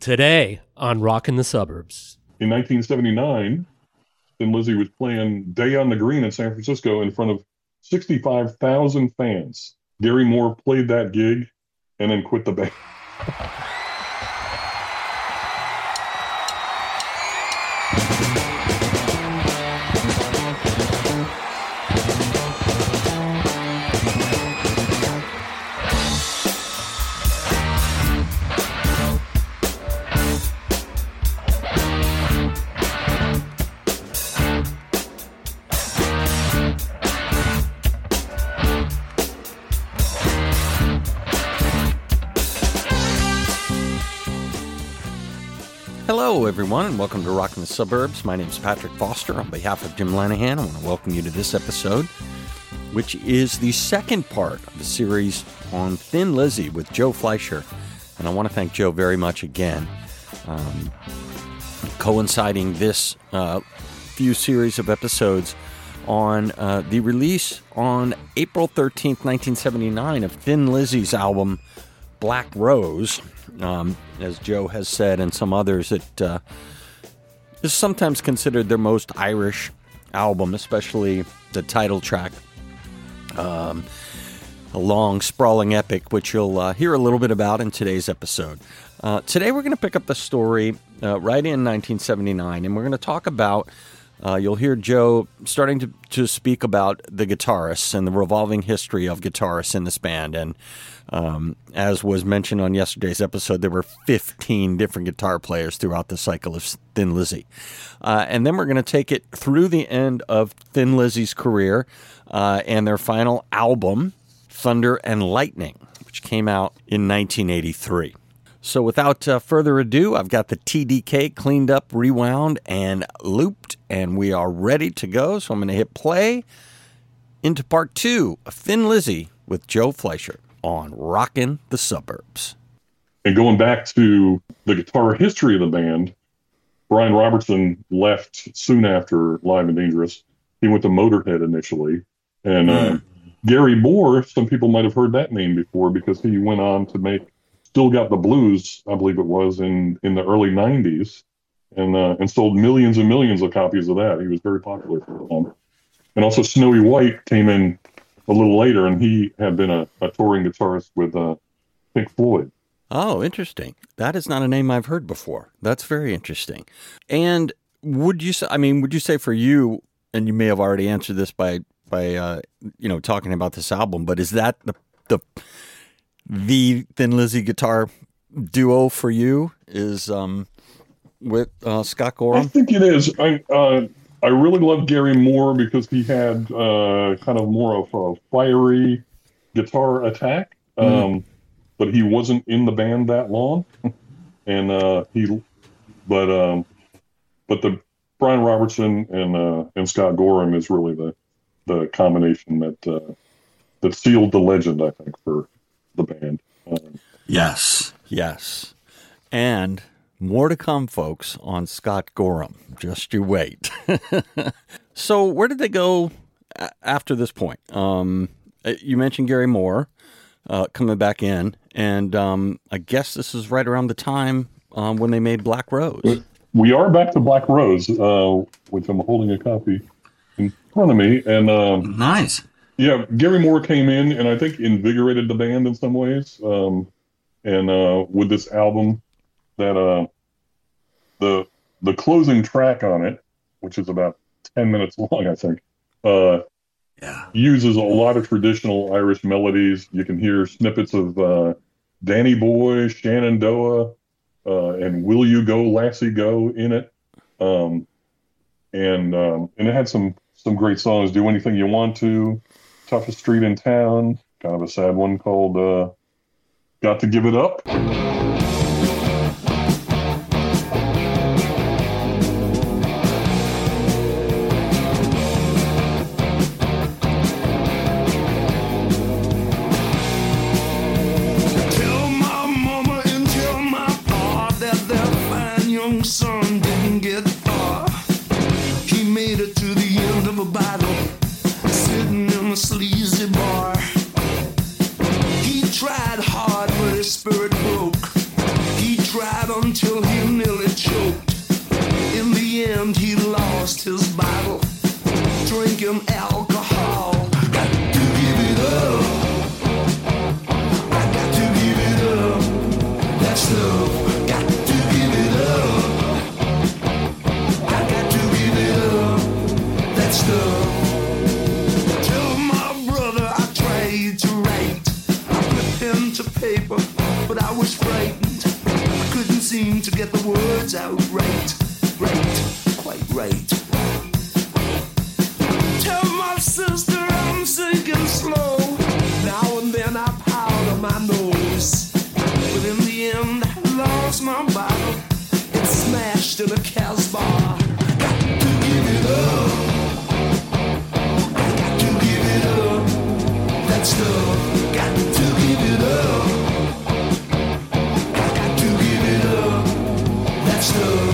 Today on Rockin' the Suburbs. In 1979, Thin Lizzy was playing Day on the Green in San Francisco in front of 65,000 fans. Gary Moore played that gig and then quit the band. Hello, everyone, and welcome to Rockin' the Suburbs. My name is Patrick Foster. On behalf of Jim Lanahan, I want to welcome you to this episode, which is the second part of the series on Thin Lizzy with Joe Fleischer. And I want to thank Joe very much again, coinciding this few series of episodes on the release on April 13th, 1979 of Thin Lizzy's album, Black Rose. As Joe has said, and some others, it is sometimes considered their most Irish album, especially the title track, a long, sprawling epic, which you'll hear a little bit about in today's episode. Today we're going to pick up the story right in 1979, and we're going to talk about, you'll hear Joe starting to speak about the guitarists and the revolving history of guitarists in this band. And as was mentioned on yesterday's episode, there were 15 different guitar players throughout the cycle of Thin Lizzy. And then we're going to take it through the end of Thin Lizzy's career and their final album, Thunder and Lightning, which came out in 1983. So without further ado, I've got the TDK cleaned up, rewound, and looped, and we are ready to go. So I'm going to hit play into part 2 of Thin Lizzy with Joe Fleischer on Rockin' the Suburbs. And going back to the guitar history of the band, Brian Robertson left soon after Live and Dangerous. He went to Motorhead initially. And Gary Moore, some people might have heard that name before because he went on to make Still Got the Blues, I believe it was, in the early 90s, and sold millions and millions of copies of that. He was very popular for them. And also Snowy White came in a little later, and he had been a touring guitarist with Pink Floyd. Oh, interesting. That is not a name I've heard before. That's very interesting. And would you say for you, and you may have already answered this by talking about this album, but is that the Thin Lizzy guitar duo for you is with Scott Gorham? I think it is. I really love Gary Moore because he had kind of more of a fiery guitar attack, but he wasn't in the band that long, and but the Brian Robertson and Scott Gorham is really the combination that sealed the legend, I think, for the band. Yes. And more to come, folks, on Scott Gorham. Just you wait. So where did they go after this point? You mentioned Gary Moore coming back in, and I guess this is right around the time when they made Black Rose. We are back to Black Rose, which I'm holding a copy in front of me. And nice. Yeah, Gary Moore came in and I think invigorated the band in some ways. And with this album, that the closing track on it, which is about 10 minutes long, I think, uses a lot of traditional Irish melodies. You can hear snippets of Danny Boy, Shenandoah, and Will You Go, Lassie Go in it. And it had some great songs. Do Anything You Want To, Toughest Street in Town, kind of a sad one called Got to Give It Up. Until till he nearly choked. In the end, he lost his battle, drinking alcohol. Got to give it up. I got to give it up. That stuff. Got to give it up. I got to give it up. That stuff. Tell my brother I tried to write. I put pen to paper, but I was frightened. I couldn't seem to get the words out right. Quite right. Tell my sister I'm sinking slow. Now and then I powder my nose. But in the end I lost my bottle. It's smashed in a Casbah. Got to give it up. Got to give it up. That stuff. Got to give it up. Got to give it up. That stuff.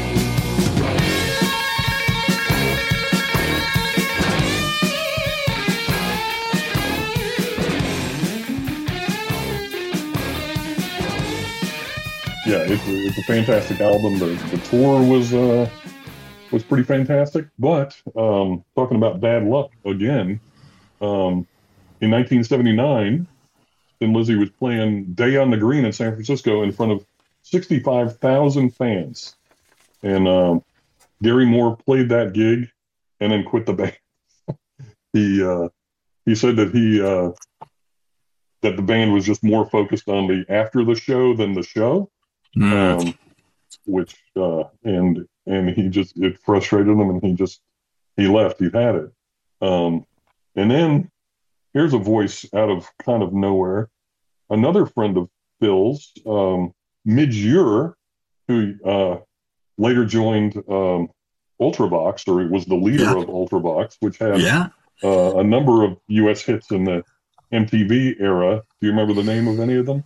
Yeah, it's a fantastic album. The tour was pretty fantastic. But talking about bad luck again, in 1979, Thin Lizzy was playing Day on the Green in San Francisco in front of 65,000 fans, and Gary Moore played that gig and then quit the band. He said that that the band was just more focused on the after the show than the show. Which and it frustrated him, and he left. He had it, and then here's a voice out of kind of nowhere, another friend of Phil's, Midge Ure, who later joined Ultravox, or was the leader of Ultravox, which had a number of U.S. hits in the MTV era. Do you remember the name of any of them?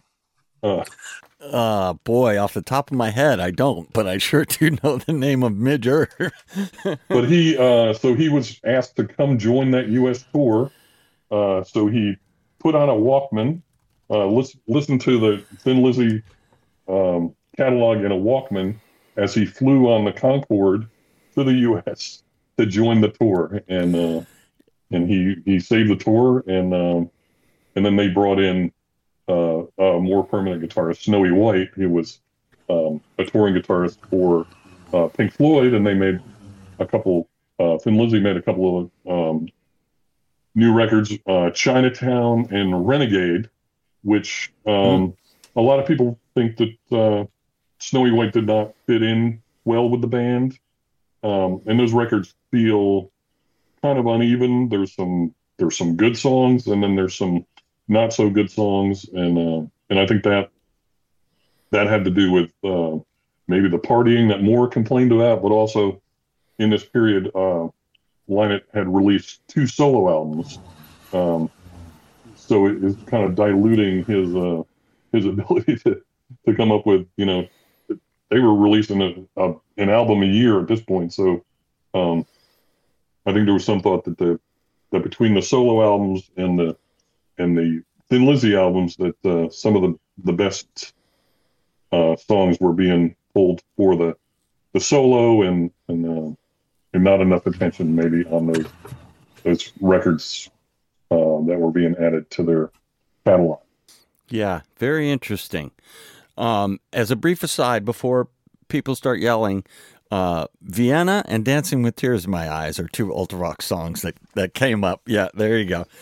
Boy, off the top of my head, I don't, but I sure do know the name of Midge Ure. But he was asked to come join that U.S. tour. So he put on a Walkman, listened to the Thin Lizzy catalog in a Walkman as he flew on the Concorde to the U.S. to join the tour, and he saved the tour, and then they brought in a more permanent guitarist, Snowy White, who was a touring guitarist for Pink Floyd, and they made a couple. Thin Lizzy made a couple of new records, Chinatown and Renegade, which a lot of people think that Snowy White did not fit in well with the band, and those records feel kind of uneven. There's some good songs, and then there's some not so good songs, and I think that had to do with maybe the partying that Moore complained about, but also in this period, Lynott had released 2 solo albums, so it is kind of diluting his ability to come up with, they were releasing an album a year at this point, so I think there was some thought that between the solo albums and the Thin Lizzy albums, that some of the best songs were being pulled for the solo, and not enough attention maybe on those records that were being added to their catalog. Yeah, very interesting. As a brief aside, before people start yelling, Vienna and Dancing with Tears in My Eyes are 2 Ultravox songs that came up. Yeah, there you go.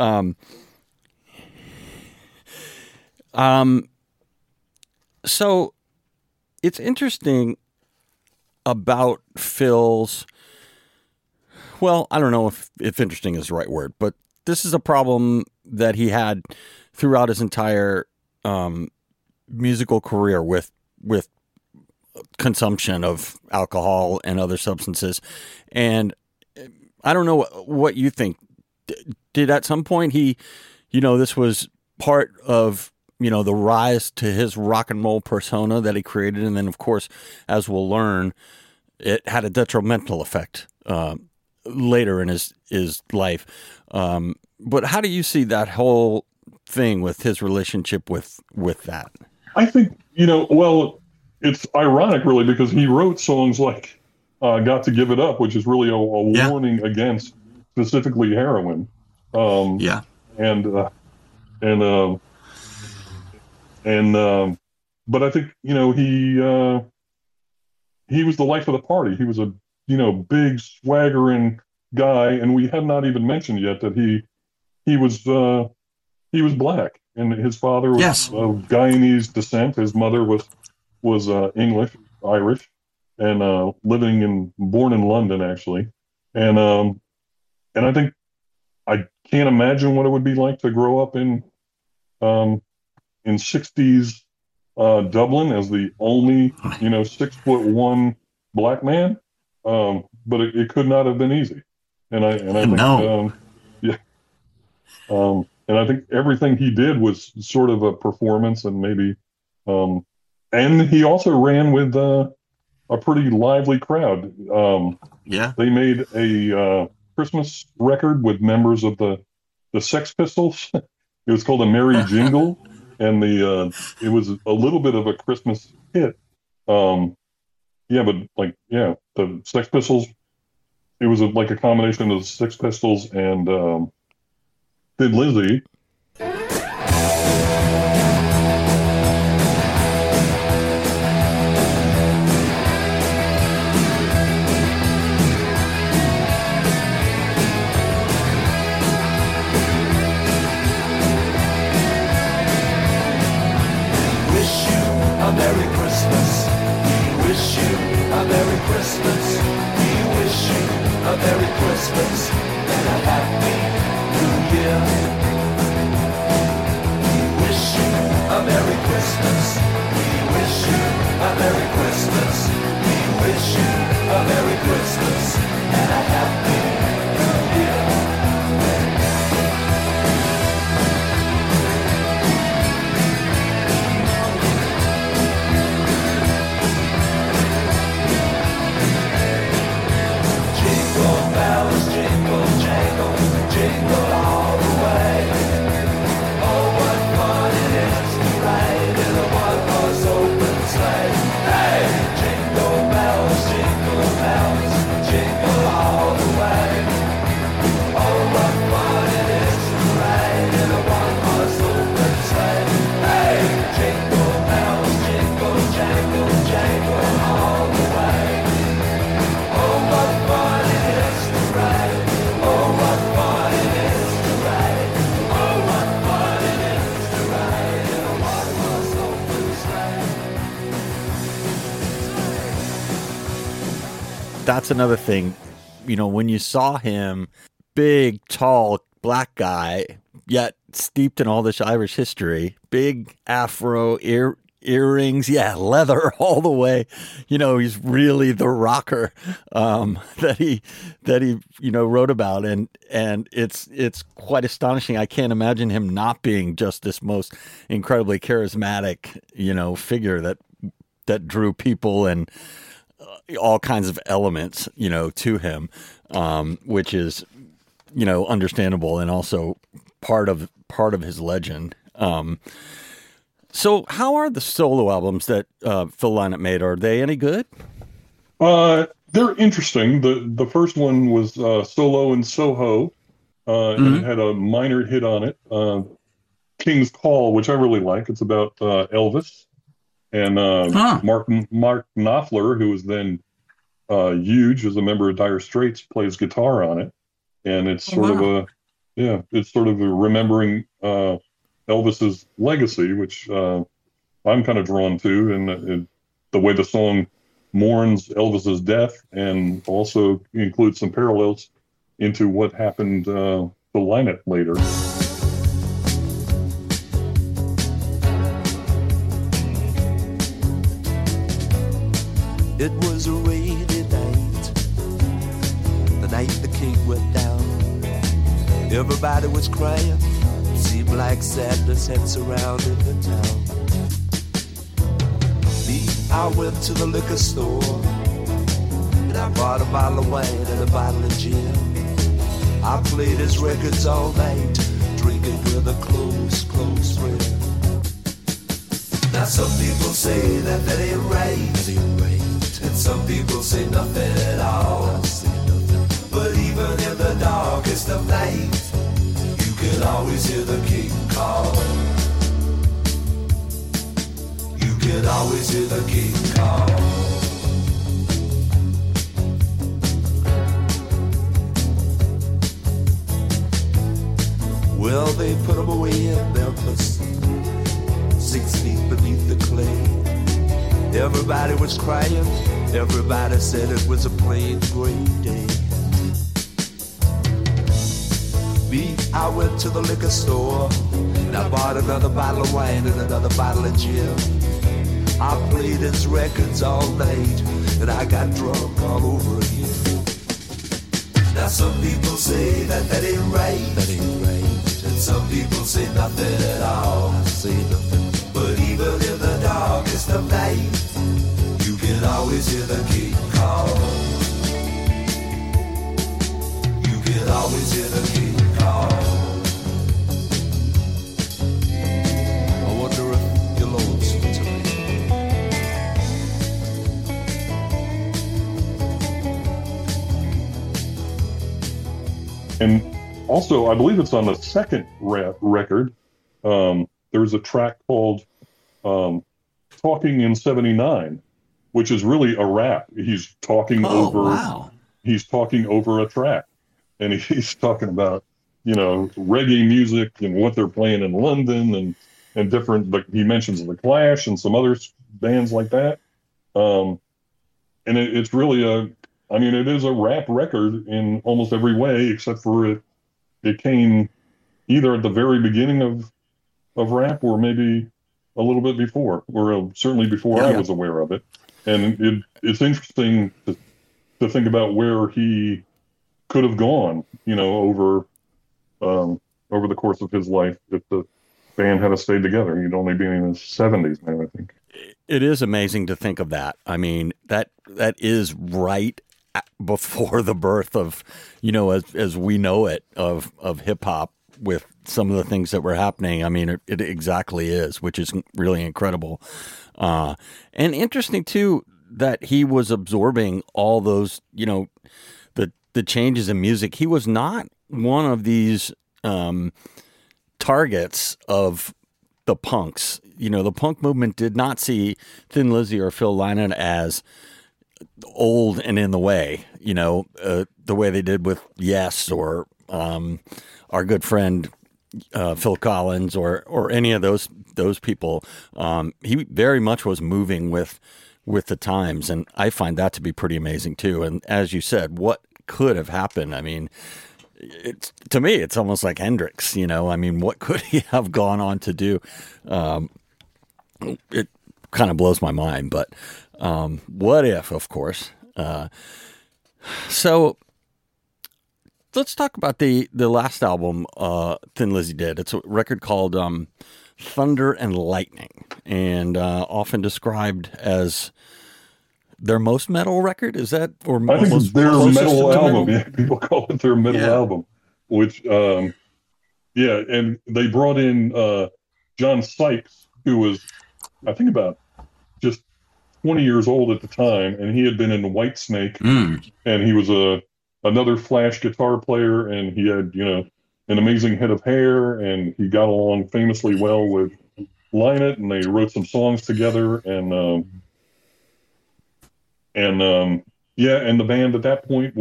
So it's interesting about Phil's, well, I don't know if interesting is the right word, but this is a problem that he had throughout his entire musical career with consumption of alcohol and other substances. And I don't know what you think. Did at some point this was part of, the rise to his rock and roll persona that he created. And then, of course, as we'll learn, it had a detrimental effect later in his life. But how do you see that whole thing with his relationship with that? I think, well, it's ironic, really, because he wrote songs like "Got to Give It Up," which is really a warning against specifically heroin. Yeah. But I think, he was the life of the party. He was a, big swaggering guy, and we have not even mentioned yet that he was black, and his father was of Guyanese descent. His mother was English, Irish, and born in London, actually. And I think I can't imagine what it would be like to grow up in 60s Dublin as the only 6'1" black man. But it could not have been easy. And I think and I think everything he did was sort of a performance, and maybe and he also ran with a pretty lively crowd. They made a Christmas record with members of the Sex Pistols. It was called A Merry Jingle, and it was a little bit of a Christmas hit. The Sex Pistols. It was like a combination of the Sex Pistols and Thin Lizzy. Merry Christmas. We wish you a Merry Christmas. We wish you a Merry Christmas and a Happy New Year. We wish you a Merry Christmas. We wish you a Merry Christmas. We wish you a Merry Christmas and a Happy New Year. Jingle all the way. Oh, what fun it is to ride in a one-horse open sleigh. Hey, jingle bells, jingle all the way. Oh, what fun it is to ride in a one-horse open sleigh. Hey, jingle bells, jangle all the way. Oh, what fun it is to ride. Oh, what fun it is to ride. Oh, what fun it is to ride in a one-horse open sleigh. That's another thing. When you saw him, big, tall, black guy, yet steeped in all this Irish history, big afro, earrings, leather all the way. He's really the rocker that he wrote about, and it's quite astonishing. I can't imagine him not being just this most incredibly charismatic, figure that drew people and all kinds of elements, to him, which is, understandable and also part of his legend. So how are the solo albums that Phil Lynott made? Are they any good? They're interesting. The first one was Solo in Soho, and it had a minor hit on it, King's Call, which I really like. It's about Elvis and Mark Knopfler, who was then huge as a member of Dire Straits, plays guitar on it, and it's sort of remembering Elvis's legacy, which I'm kind of drawn to, and the way the song mourns Elvis's death, and also includes some parallels into what happened to Lynott later. It was a rainy night, the night the king went down. Everybody was crying. Seemed like sadness had surrounded the town. I went to the liquor store and I bought a bottle of wine and a bottle of gin. I played his records all night, drinking with a close friend. Now some people say that ain't right, and some people say nothing at all. But even in the darkest of night, you can always hear the king call. You can always hear the king call. Well, they put him away in Memphis, 6 feet beneath the clay. Everybody was crying, everybody said it was a plain gray day. Me, I went to the liquor store, and I bought another bottle of wine and another bottle of gin. I played his records all night, and I got drunk all over again. Now some people say that ain't right, and some people say nothing at all. But even in the darkest of night, you can always hear the king call. You can always hear the king call. I wonder if you're lonesome tonight. And also, I believe it's on the second record. There's a track called Talking in 79, which is really a rap. He's talking he's talking over a track. And he's talking about, reggae music and what they're playing in London and different, but he mentions The Clash and some other bands like that. And it's really it is a rap record in almost every way, except for it came either at the very beginning of rap or maybe a little bit before, or certainly before I was aware of it. And it's interesting to think about where he could have gone, over the course of his life if the band had stayed together. He'd only been in his 70s now, I think. It is amazing to think of that. I mean, that is right before the birth of, as we know it, of hip hop, with some of the things that were happening. I mean, it exactly is, which is really incredible. And interesting too, that he was absorbing all those, the changes in music. He was not one of these targets of the punks. The punk movement did not see Thin Lizzy or Phil Lynott as old and in the way, the way they did with Yes or our good friend Phil Collins or any of those people. He very much was moving with the times, and I find that to be pretty amazing too. And as you said, what could have happened? I mean, to me, it's almost like Hendrix. I mean, what could he have gone on to do? It kind of blows my mind, but what if, of course. So let's talk about the last album Thin Lizzy did. It's a record called Thunder and Lightning, and often described as their most metal record. Is that, or I think it's their metal album? Yeah, people call it their metal album. Which, and they brought in John Sykes, who was, I think, about just 20 years old at the time, and he had been in Whitesnake, and he was another Flash guitar player, and he had, an amazing head of hair, and he got along famously well with Lynott, and they wrote some songs together, and the band at that point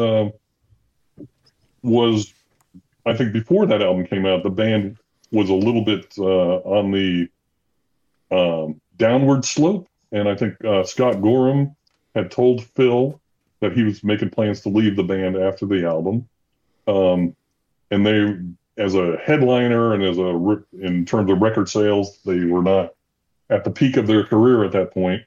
was, I think before that album came out, the band was a little bit on the downward slope, and I think Scott Gorham had told Phil that he was making plans to leave the band after the album. And they, as a headliner and in terms of record sales, they were not at the peak of their career at that point.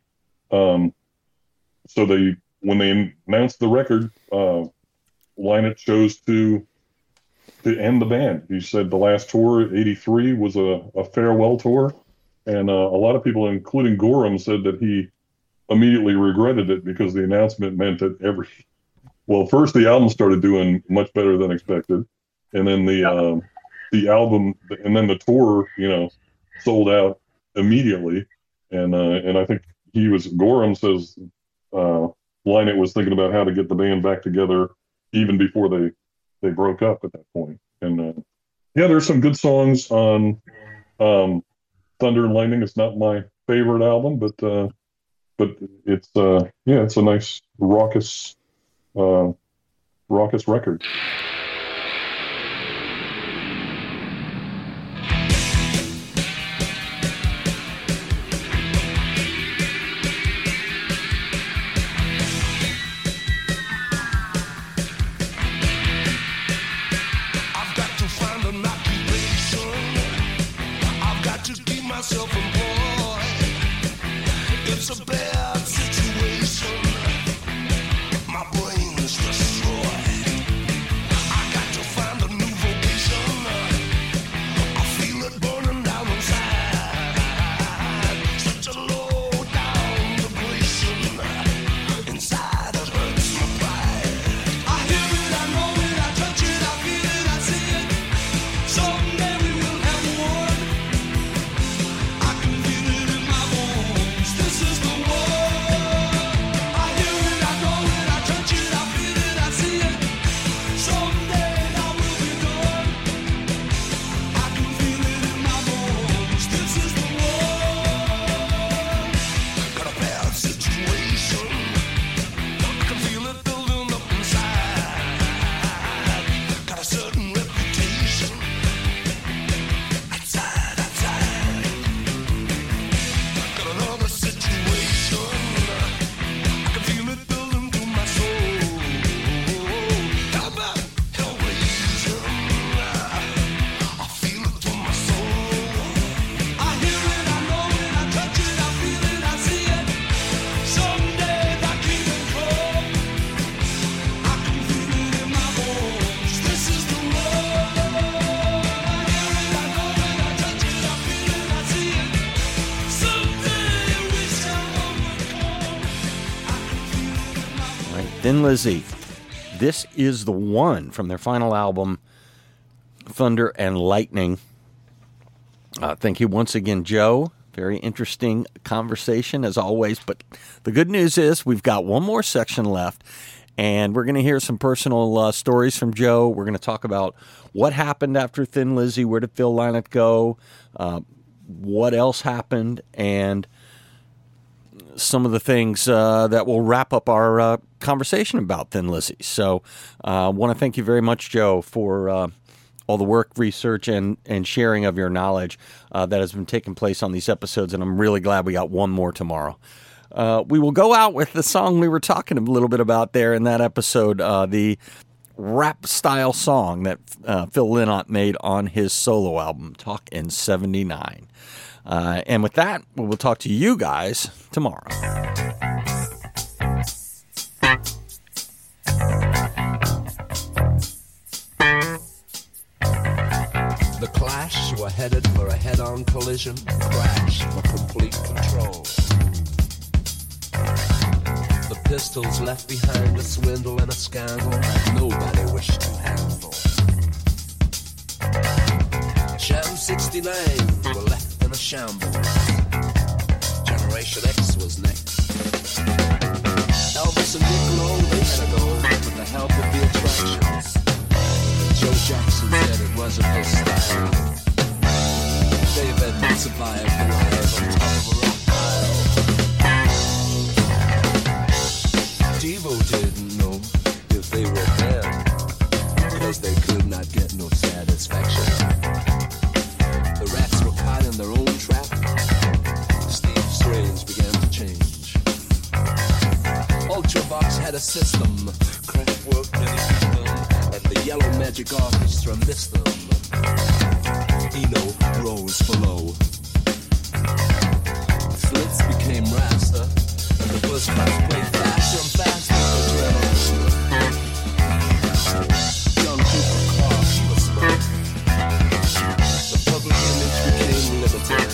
So when they announced the record, Lynott chose to end the band. He said the last tour, '83, was a farewell tour. And a lot of people, including Gorham, said that he immediately regretted it because the announcement meant that first the album started doing much better than expected. And then the album, and then the tour, sold out immediately, and I think Gorham says Lynott was thinking about how to get the band back together even before they broke up at that point. And there's some good songs on Thunder and Lightning. It's not my favorite album, but it's it's a nice raucous record. Thin Lizzy. This is the one from their final album, Thunder and Lightning. Thank you once again, Joe. Very interesting conversation as always. But the good news is we've got one more section left, and we're going to hear some personal stories from Joe. We're going to talk about what happened after Thin Lizzy, where did Phil Lynott go, what else happened, and some of the things that will wrap up our conversation about Thin Lizzy. So I want to thank you very much, Joe, for all the work, research, and sharing of your knowledge that has been taking place on these episodes, and I'm really glad we got one more tomorrow. We will go out with the song we were talking a little bit about there in that episode, the rap-style song that Phil Lynott made on his solo album, Talk in 79. And with that, we'll talk to you guys tomorrow. The Clash were headed for a head-on collision, crash for complete control. The Pistols left behind a swindle and a scandal that nobody wished to handle. Sham 69 were left in a shambles. Generation X was next. Elvis and Nick Lowe, they had to go with the help of the Attractions. Joe Jackson said it wasn't his style. Dave Edmunds survived alive on top of a rock pile. Devo didn't know if they were dead, because they could not get no satisfaction. The rats were caught in their own trap. Steve's strains began to change. Ultravox had a system. Kraftwerk didn't beat them, and the Yellow Magic Orchestra missed them. Eno rose for low. Flitz became Rasta, and the Buzzcocks played faster and faster for adrenaline. Young Cooper coughed for smoke. The public image became limited.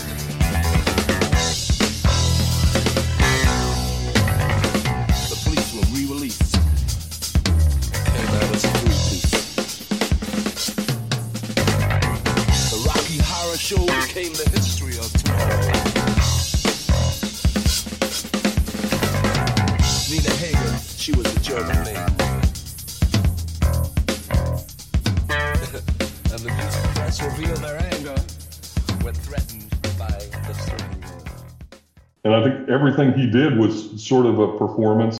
The police were re-released. Came out as free police. The Rocky Horror Show became the history of tomorrow. sure to me. And the music press revealed their anger when threatened by the 3-year-old. And I think everything he did was sort of a performance.